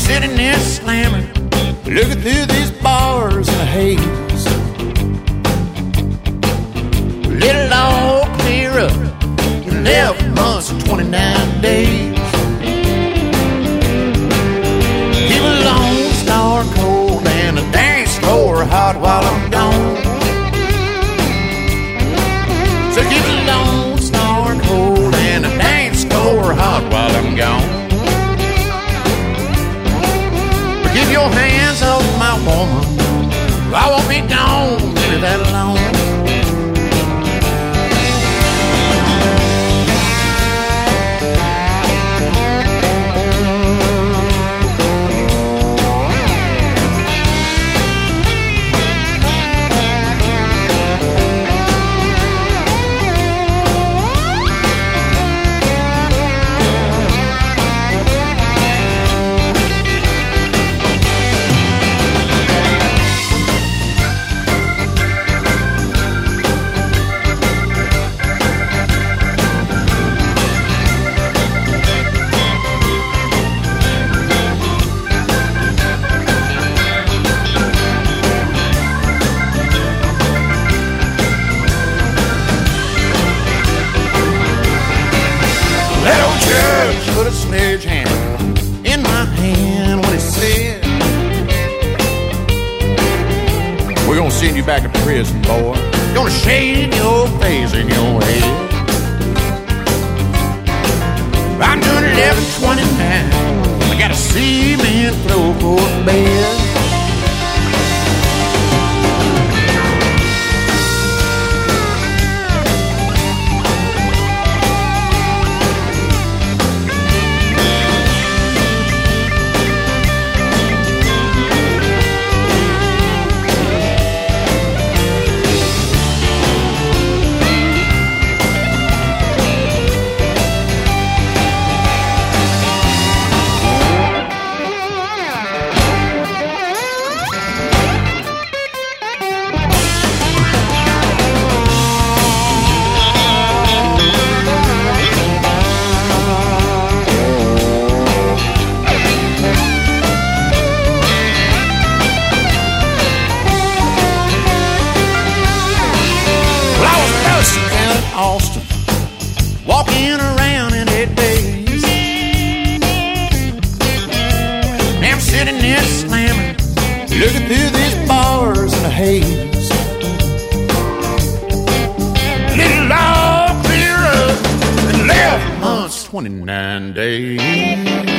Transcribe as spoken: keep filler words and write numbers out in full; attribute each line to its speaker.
Speaker 1: sitting there slamming, looking through these bars in a haze. Little all clear up, eleven months and twenty-nine days. Keep a Lone Star cold and a dance floor hot while I'm gone. So keep a Lone Star cold and a dance floor hot while I'm gone. But keep your hands off my woman, I won't be gone near that long. Put a sledgehammer in my hand when he said, we're gonna send you back to prison, boy. Gonna shave your face in your head. I'm doing eleven twenty-nine. I got a cement floor for a bed. Austin, walking around in eight days. Now I'm sitting there slamming, looking through these bars in a haze. Little all clear up, eleven months, twenty-nine days.